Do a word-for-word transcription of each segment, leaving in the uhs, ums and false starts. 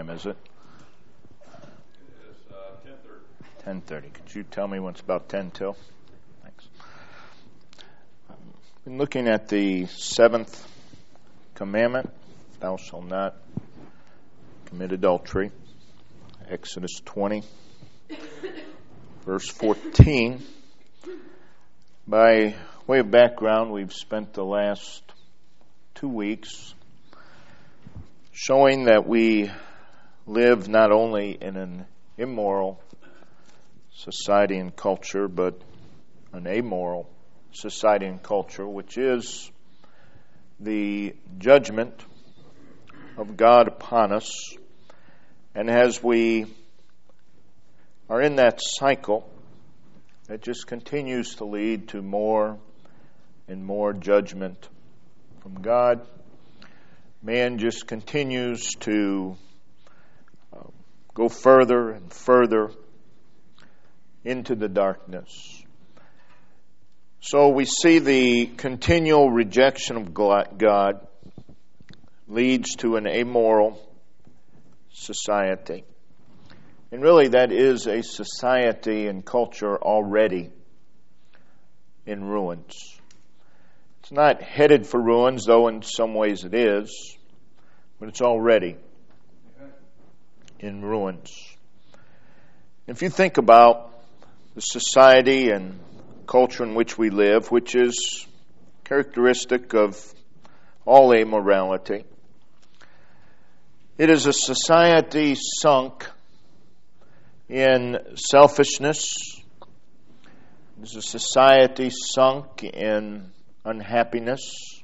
time is it? It's uh, ten thirty. ten thirty. Could you tell me when it's about ten till? Thanks. I've been looking at the seventh commandment, thou shalt not commit adultery. Exodus twenty, verse fourteen. By way of background, we've spent the last two weeks showing that we live not only in an immoral society and culture, but an amoral society and culture, which is the judgment of God upon us. And as we are in that cycle, it just continues to lead to more and more judgment from God. Man just continues to uh, go further and further into the darkness. So we see the continual rejection of God leads to an amoral society. And really that is a society and culture already in ruins. It's not headed for ruins, though in some ways it is, but it's already in ruins. If you think about the society and culture in which we live, which is characteristic of all amorality, it is a society sunk in selfishness. It is a society sunk in unhappiness.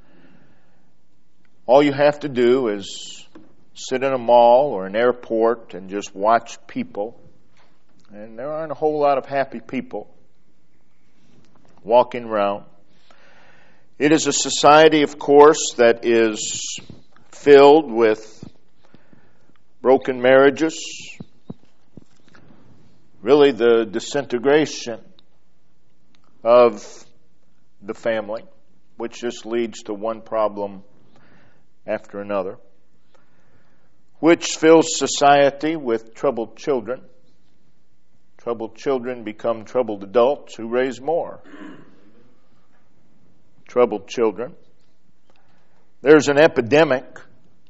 All you have to do is sit in a mall or an airport and just watch people. And there aren't a whole lot of happy people walking around. It is a society, of course, that is filled with broken marriages, really the disintegration of the family, which just leads to one problem after another, which fills society with troubled children. Troubled children become troubled adults who raise more troubled children. There's an epidemic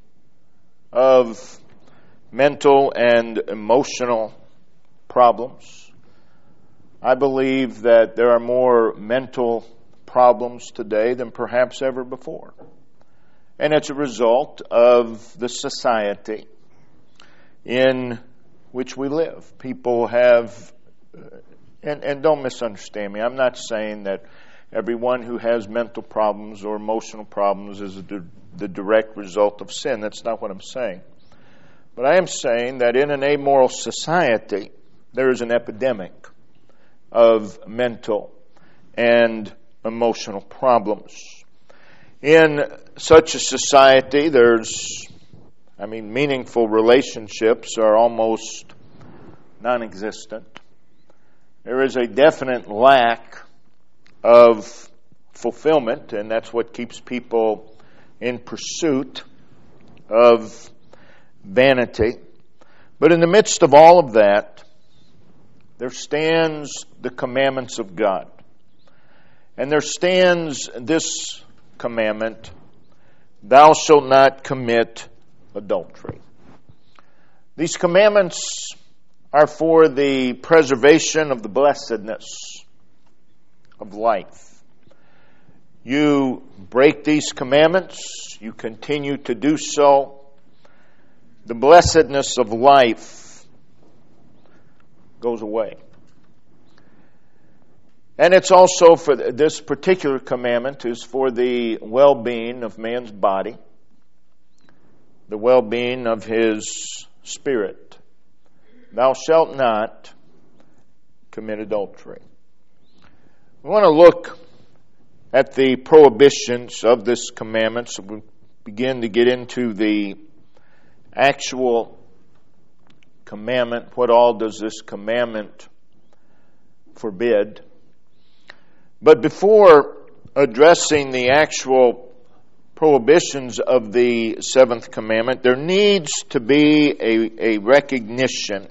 of mental and emotional problems. I believe that there are more mental problems today than perhaps ever before. And it's a result of the society in which we live. People have, and, and don't misunderstand me, I'm not saying that everyone who has mental problems or emotional problems is the, the direct result of sin. That's not what I'm saying. But I am saying that in an amoral society, there is an epidemic of mental and emotional problems. In such a society, there's, I mean, meaningful relationships are almost non-existent. There is a definite lack of fulfillment, and that's what keeps people in pursuit of vanity. But in the midst of all of that, there stands the commandments of God. And there stands this commandment, thou shalt not commit adultery. These commandments are for the preservation of the blessedness of life. You break these commandments, you continue to do so, the blessedness of life goes away. And it's also for this particular commandment is for the well-being of man's body, the well-being of his spirit. Thou shalt not commit adultery. We want to look at the prohibitions of this commandment, so we begin to get into the actual commandment. What all does this commandment forbid? But before addressing the actual prohibitions of the seventh commandment, there needs to be a, a recognition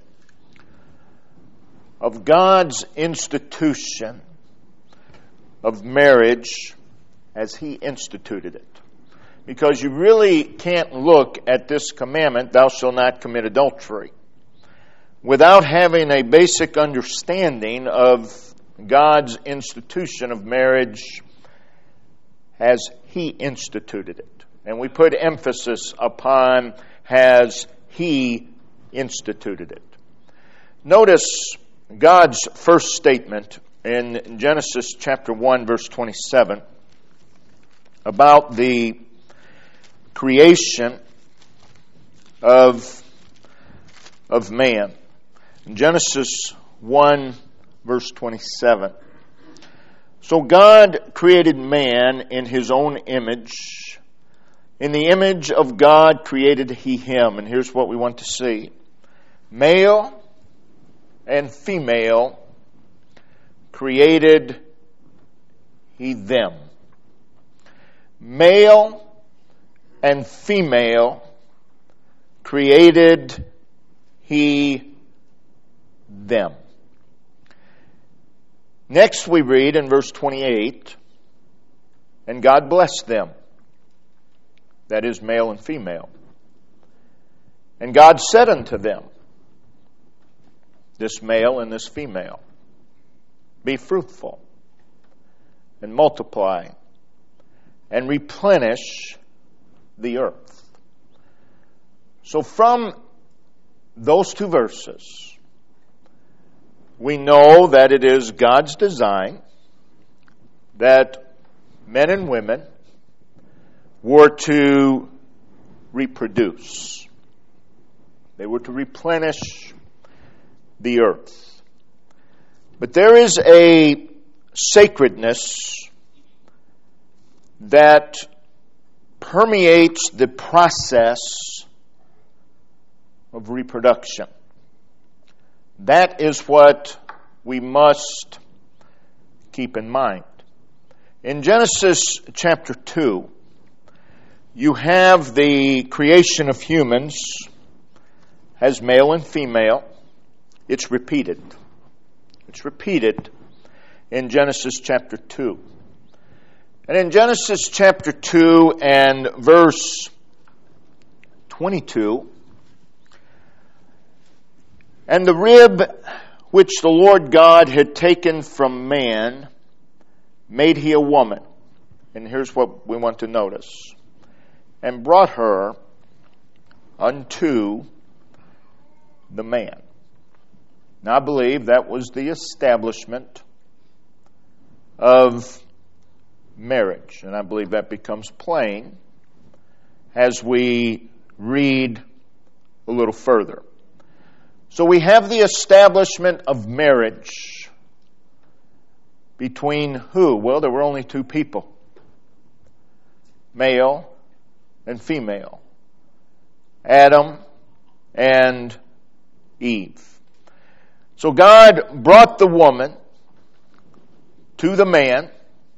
of God's institution of marriage as He instituted it. Because you really can't look at this commandment, thou shalt not commit adultery, without having a basic understanding of God's institution of marriage as He instituted it. And we put emphasis upon has He instituted it. Notice God's first statement in Genesis chapter one, verse twenty-seven, about the creation of, of man. In Genesis one, verse twenty-seven. So God created man in His own image. In the image of God created He him. And here's what we want to see. Male and female created He them. Male and female created He them. Next we read in verse twenty-eight, and God blessed them. That is, male and female. And God said unto them, this male and this female, be fruitful and multiply and replenish the earth. So from those two verses, we know that it is God's design that men and women were to reproduce. They were to replenish the earth. But there is a sacredness that permeates the process of reproduction. That is what we must keep in mind. In Genesis chapter two, you have the creation of humans as male and female. It's repeated. It's repeated in Genesis chapter two. And in Genesis chapter two and verse twenty-two, and the rib which the Lord God had taken from man made He a woman. And here's what we want to notice. And brought her unto the man. Now I believe that was the establishment of marriage. And I believe that becomes plain as we read a little further. So we have the establishment of marriage between who? Well, there were only two people. Male and female. Adam and Eve. So God brought the woman to the man,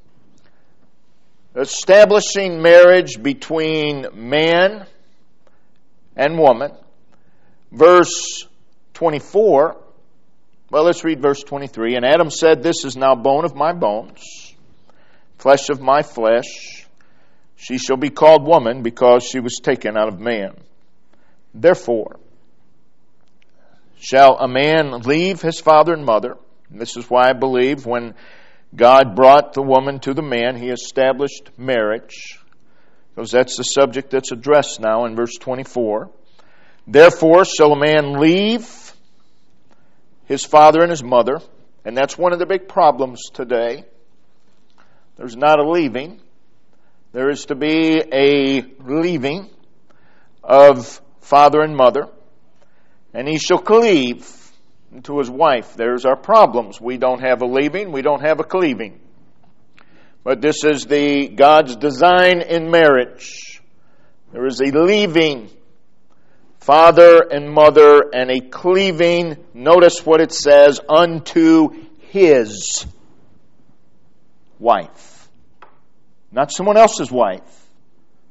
establishing marriage between man and woman. Verse twenty-four, well, let's read verse twenty-three. And Adam said, this is now bone of my bones, flesh of my flesh. She shall be called woman because she was taken out of man. Therefore, shall a man leave his father and mother? And this is why I believe when God brought the woman to the man, He established marriage. Because that's the subject that's addressed now in verse twenty-four. Therefore shall a man leave his father and his mother. And that's one of the big problems today. There's not a leaving. There is to be a leaving of father and mother. And he shall cleave to his wife. There's our problems. We don't have a leaving. We don't have a cleaving. But this is the God's design in marriage. There is a leaving, father and mother, and a cleaving, notice what it says, unto his wife. Not someone else's wife,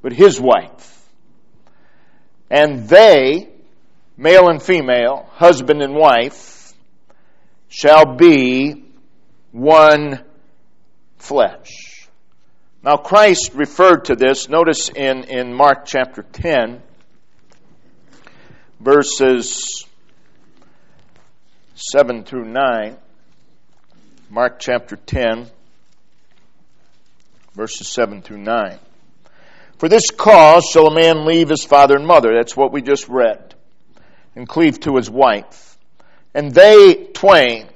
but his wife. And they, male and female, husband and wife, shall be one flesh. Now Christ referred to this, notice in, in Mark chapter ten, verses seven through nine. Mark chapter ten, verses seven through nine. For this cause shall a man leave his father and mother, that's what we just read, and cleave to his wife. And they twain,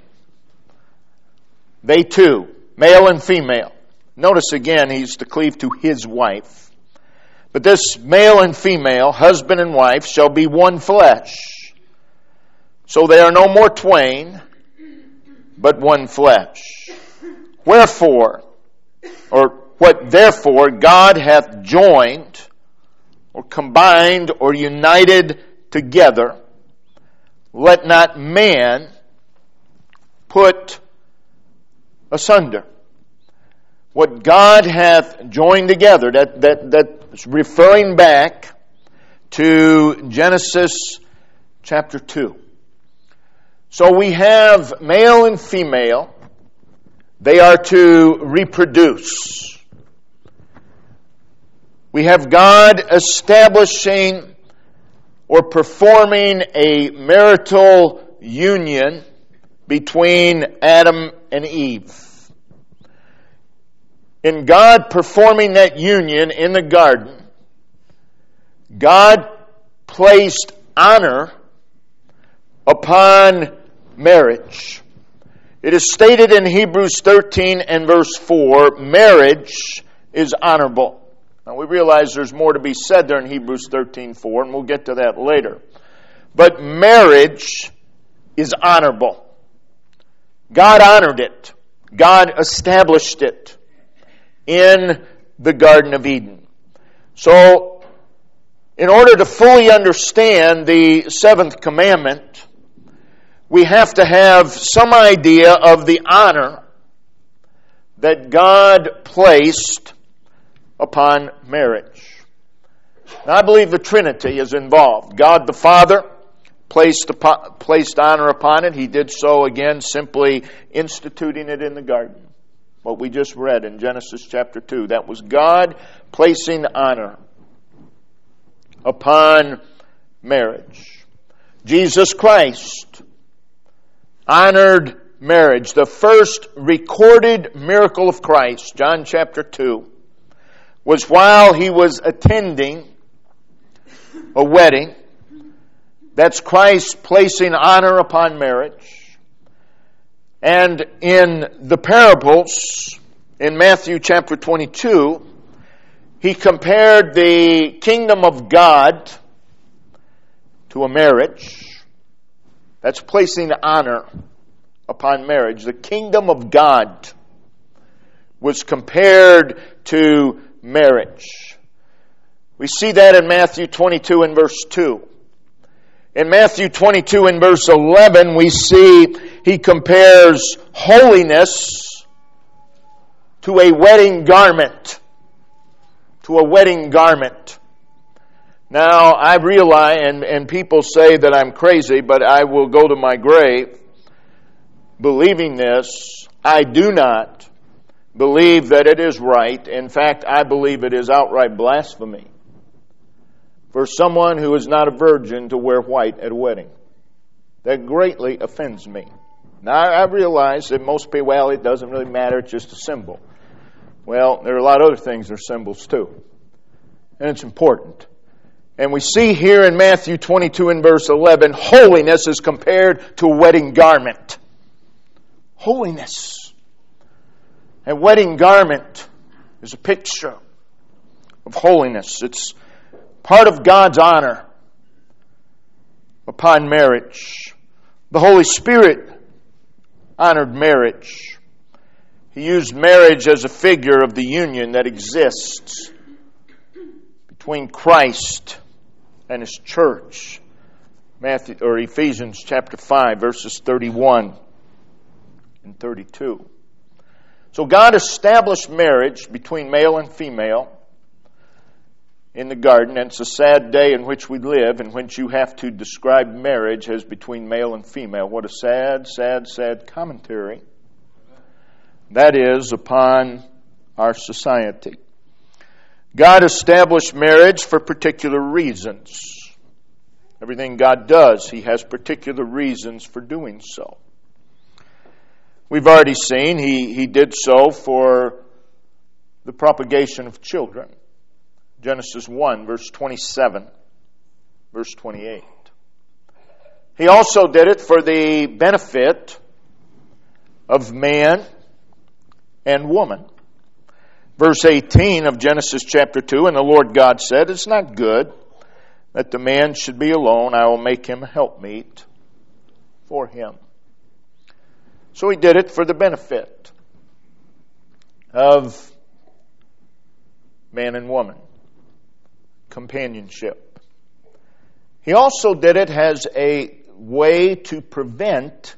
they two, male and female. Notice again, he's to cleave to his wife. But this male and female, husband and wife, shall be one flesh. So they are no more twain, but one flesh. Wherefore, or what therefore God hath joined, or combined, or united together, let not man put asunder. What God hath joined together, that, that, that's referring back to Genesis chapter two. So we have male and female. They are to reproduce. We have God establishing or performing a marital union between Adam and Eve. In God performing that union in the garden, God placed honor upon marriage. It is stated in Hebrews thirteen and verse four, marriage is honorable. Now we realize there's more to be said there in Hebrews thirteen four, and we'll get to that later. But marriage is honorable. God honored it. God established it in the Garden of Eden. So, in order to fully understand the seventh commandment, we have to have some idea of the honor that God placed upon marriage. Now, I believe the Trinity is involved. God the Father placed, upon, placed honor upon it. He did so, again, simply instituting it in the garden. What we just read in Genesis chapter two. That was God placing honor upon marriage. Jesus Christ honored marriage. The first recorded miracle of Christ, John chapter two, was while he was attending a wedding. That's Christ placing honor upon marriage. And in the parables, in Matthew chapter twenty-two, he compared the kingdom of God to a marriage. That's placing honor upon marriage. The kingdom of God was compared to marriage. We see that in Matthew twenty-two and verse two. In Matthew twenty-two and verse eleven, we see he compares holiness to a wedding garment. To a wedding garment. Now, I realize, and, and people say that I'm crazy, but I will go to my grave believing this. I do not believe that it is right. In fact, I believe it is outright blasphemy for someone who is not a virgin to wear white at a wedding. That greatly offends me. Now, I realize that most people, well, it doesn't really matter, it's just a symbol. Well, there are a lot of other things that are symbols too. And it's important. And we see here in Matthew twenty-two and verse eleven, holiness is compared to a wedding garment. Holiness. A wedding garment is a picture of holiness. It's part of God's honor upon marriage. The Holy Spirit honored marriage. He used marriage as a figure of the union that exists between Christ and His church. Matthew or Ephesians chapter five, verses thirty-one and thirty-two. So God established marriage between male and female. in the garden, and it's a sad day in which we live, in which you have to describe marriage as between male and female. What a sad, sad, sad commentary that is upon our society. God established marriage for particular reasons. Everything God does, He has particular reasons for doing so. We've already seen He, he did so for the propagation of children. Genesis one, verse twenty-seven, verse twenty-eight. He also did it for the benefit of man and woman. Verse eighteen of Genesis chapter two, and the Lord God said, "It's not good that the man should be alone. I will make him a helpmeet for him." So He did it for the benefit of man and woman. Companionship. He also did it as a way to prevent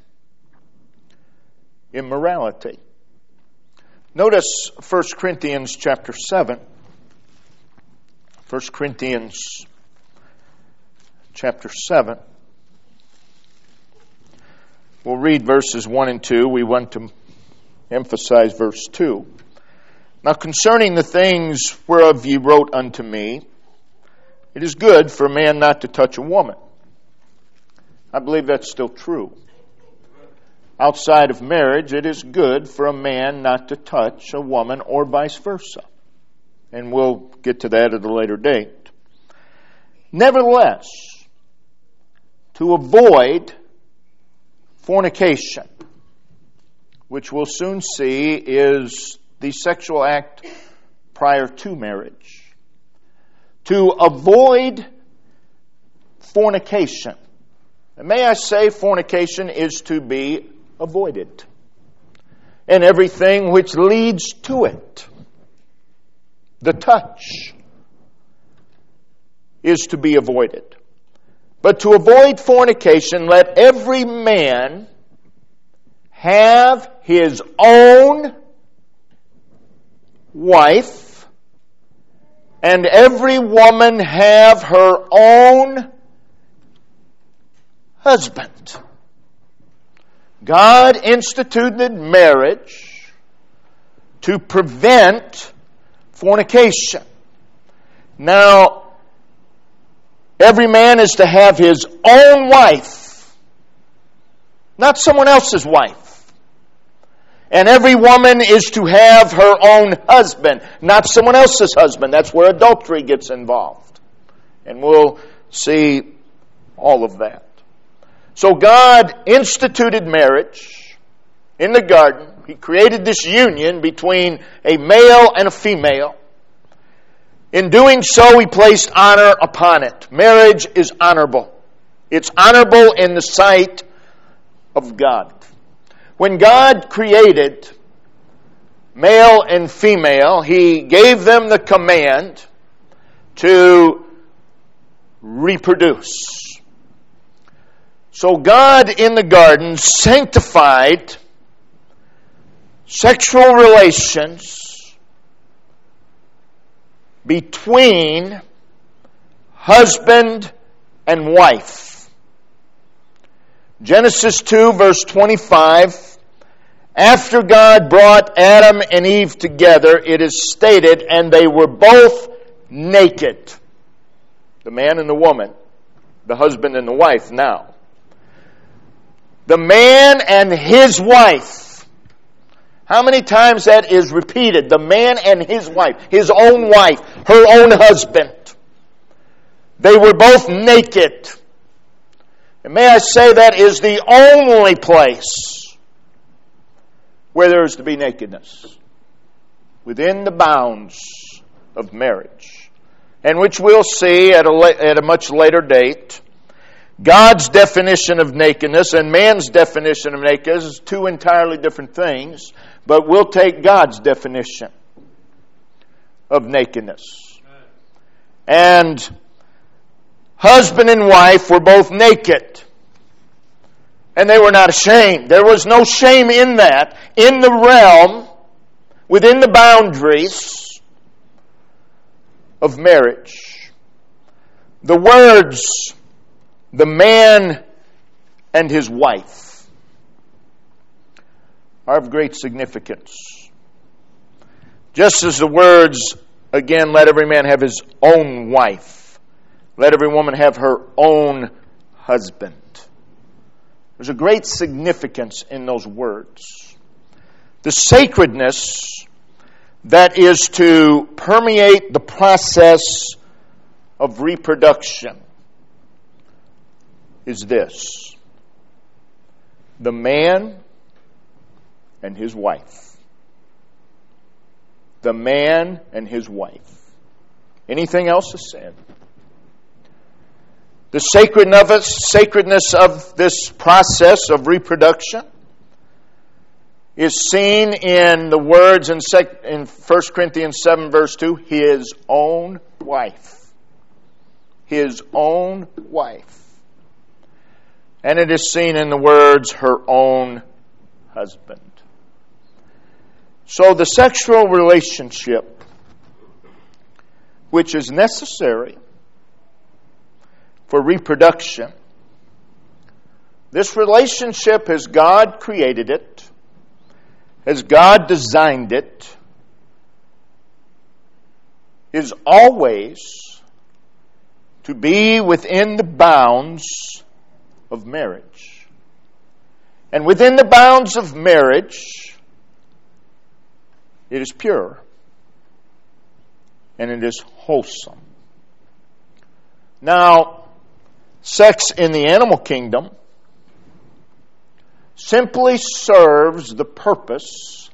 immorality. Notice First Corinthians chapter seven. First Corinthians chapter seven. We'll read verses one and two. We want to emphasize verse two. "Now concerning the things whereof ye wrote unto me, it is good for a man not to touch a woman." I believe that's still true. Outside of marriage, it is good for a man not to touch a woman or vice versa. And we'll get to that at a later date. Nevertheless, to avoid fornication, which we'll soon see is the sexual act prior to marriage. To avoid fornication. And may I say, fornication is to be avoided. And everything which leads to it. The touch is to be avoided. But to avoid fornication, let every man have his own wife, and every woman have her own husband. God instituted marriage to prevent fornication. Now, every man is to have his own wife, not someone else's wife. And every woman is to have her own husband, not someone else's husband. That's where adultery gets involved. And we'll see all of that. So God instituted marriage in the garden. He created this union between a male and a female. In doing so, He placed honor upon it. Marriage is honorable. It's honorable in the sight of God. When God created male and female, He gave them the command to reproduce. So God in the garden sanctified sexual relations between husband and wife. Genesis two, verse twenty-five, after God brought Adam and Eve together, it is stated, and they were both naked. The man and the woman, the husband and the wife now. The man and his wife. How many times that is repeated? The man and his wife, his own wife, her own husband. They were both naked. And may I say, that is the only place where there is to be nakedness. Within the bounds of marriage. And which we'll see at a, la- at a much later date. God's definition of nakedness and man's definition of nakedness is two entirely different things. But we'll take God's definition of nakedness. And husband and wife were both naked. And they were not ashamed. There was no shame in that. In the realm, within the boundaries of marriage. The words, the man and his wife, are of great significance. Just as the words, again, let every man have his own wife, let every woman have her own husband. There's a great significance in those words. The sacredness that is to permeate the process of reproduction is this: the man and his wife. The man and his wife. Anything else is sin. The sacredness of this process of reproduction is seen in the words in First Corinthians seven, verse two, his own wife. His own wife. And it is seen in the words, her own husband. So the sexual relationship, which is necessary for reproduction, this relationship, as God created it, as God designed it, is always to be within the bounds of marriage. And within the bounds of marriage, it is pure and it is wholesome. Now, sex in the animal kingdom simply serves the purpose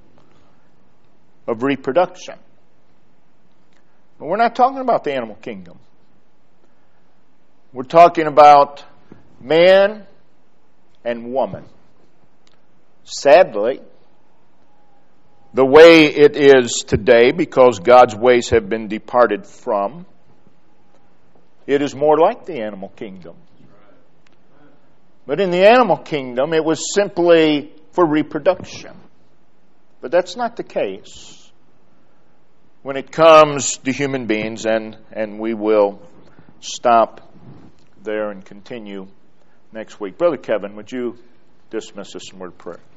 of reproduction. But we're not talking about the animal kingdom. We're talking about man and woman. Sadly, the way it is today, because God's ways have been departed from, it is more like the animal kingdom. But in the animal kingdom, it was simply for reproduction. But that's not the case when it comes to human beings, and, and we will stop there and continue next week. Brother Kevin, would you dismiss us in word of prayer?